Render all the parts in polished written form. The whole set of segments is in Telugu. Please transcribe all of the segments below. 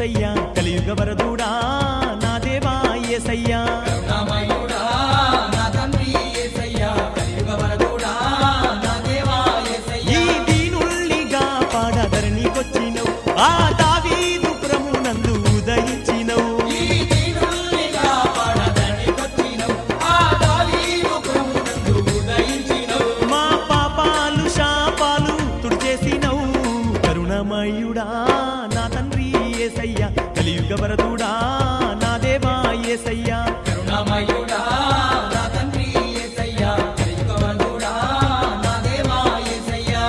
యేసయ్యా కలియుగ వరదుడా నా దేవా యేసయ్యా కరుణామయుడా నా తండ్రి యేసయ్యా కలియుగ వరదుడా నా దేవా యేసయ్యా ఈ దీనుల్నిగా పాడధరణికొచ్చినవు ఆ దావీదు ప్రభునందు ఉదయించినవు ఈ దీనుల్నిగా పాడధరణికొచ్చినవు ఆ దావీదు ప్రభునందు ఉదయించినవు మా పాపాలు శాపాలు తుడిచేసినవు కరుణామయుడా నా తండ్రి యేసయ్యా కలియుగ వరదుడా నా దేవా యేసయ్యా కరుణామయుడా నా తండ్రి యేసయ్యా కలియుగ వరదుడా నా దేవా యేసయ్యా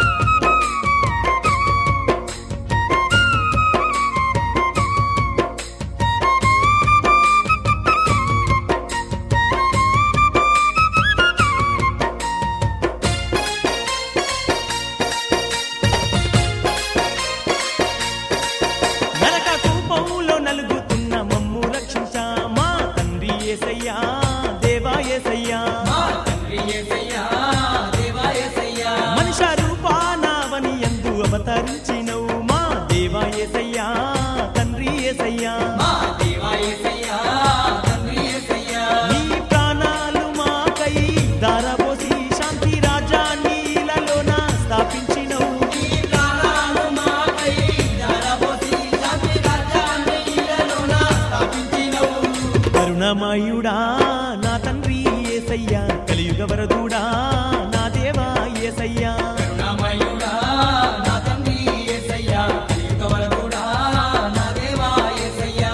నరక కూపంలో నలుగుతున్న మమ్ము రక్షించా మా తండ్రి యేసయ్యా దేవా యేసయ్యా మా తండ్రి యేసయ్యా దేవా యేసయ్యా మనుష్య రూపానావని యందు అవతరించినవు మా దేవా యేసయ్యా తండ్రి యేసయ్యా మా దేవా యేసయ్యా తండ్రి యేసయ్యా నీ ప్రాణాలు మాకై దారపోసి శాంతి రాజ్యాన్ని ఇలలోన స్థాపించినవు నీ ప్రాణాలు మాకై ధారపోసి శాంతి రాజ్యాన్ని ఇలలోన స్థాపించినవు కరుణామయుడా నా తండ్రి యేసయ్యా కలియుగ వరదుడా నా దేవా యేసయ్యా కరుణామయుడా నా తండ్రి యేసయ్యా కలియుగ వరదుడా నా దేవా యేసయ్యా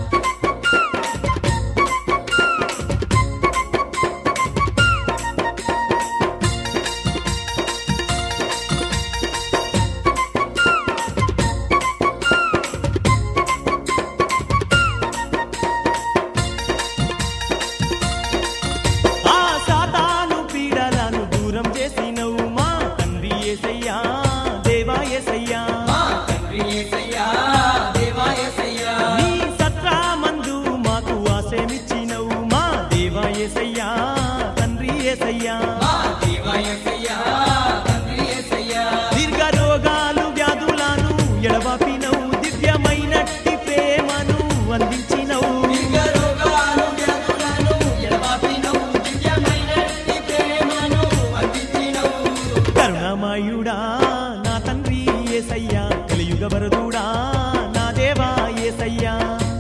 ఆ సాతాను పీడలను దూరం చేసినవు మా తండ్రి యేసయ్యా దేవా యేసయ్యా మా తండ్రి యేసయ్యా దేవా యేసయ్యా నీ సత్రామందు మాకు ఆశయమిచ్చినవు మా దేవా యేసయ్యా తండ్రి యేసయ్యా మా దేవా యేసయ్యా తండ్రి యేసయ్యా దీర్ఘ రోగాలు వ్యాధులను ఎడబాపినవు దివ్యమైనట్టి ప్రేమను అందించినవు దీర్ఘ రోగాలు వ్యాధులను ఎడబాపినవు దివ్యమైనట్టి ప్రేమను అందించినవు కరుణామయుడా నా తండ్రి యేసయ్యా కలియుగ వరదుడా నా దేవా యేసయ్యా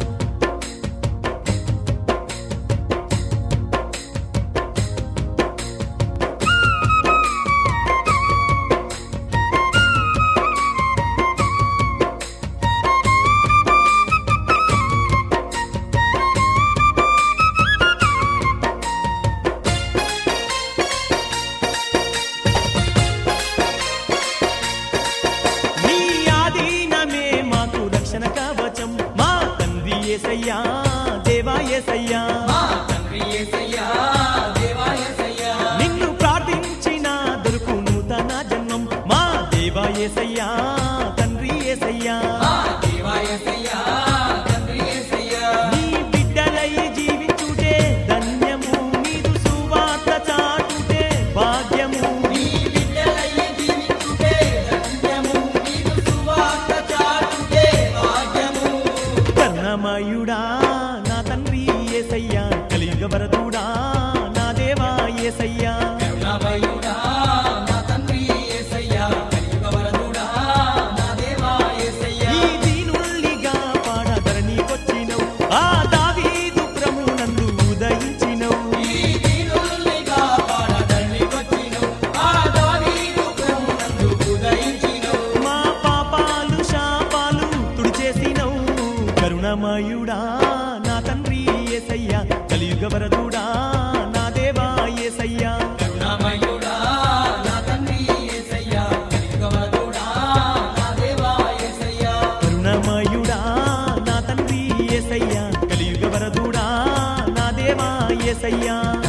నీ ఆధీనమే మాకు రక్షణ కవచం మా తండ్రి యేసయ్యా దేవా యేసయ్యా మా తండ్రి యేసయ్యా దేవా యేసయ్యా నిన్ను ప్రార్థించిన దొరుకు నూతన జన్మం మా దేవా యేసయ్యా తండ్రి యేసయ్యా మా దేవా యేసయ్యా తండ్రి యేసయ్యా నీ బిడ్డలై జీవించుటే ధన్యము నీదు సువార్త చాటుటే భాగ్యము నీ బిడ్డలై జీవించుటే ధన్యము నీదు సువార్త చాటుటే భాగ్యము కరుణామయుడా నా తండ్రి యేసయ్యా కలియుగ వరదుడా నా దేవా యేసయ్యా కరుణామయుడా నా తండ్రి యేసయ్యా కలియుగ వరదుడా నా దేవా యేసయ్యా ఈ దీనుల్నిగా పాడధరణికొచ్చినవు ఆ దావీదు ప్రభునందు ఉదయించినవు ఈ దీనుల్నిగా పాడధరణికొచ్చినవు ఆ దావీదు ప్రభునందు ఉదయించినవు మా పాపాలు శాపాలు తుడిచేసినవు కరుణామయుడా నా తండ్రి యేసయ్యా కలియుగ వరదుడా నా దేవా యేసయ్యా కరుణామయుడా నా తండ్రి యేసయ్యా కలియుగ వరదుడా నా దేవా యేసయ్యా కరుణామయుడా నా తండ్రి యేసయ్యా కలియుగ వరదుడా నా దేవా యేసయ్యా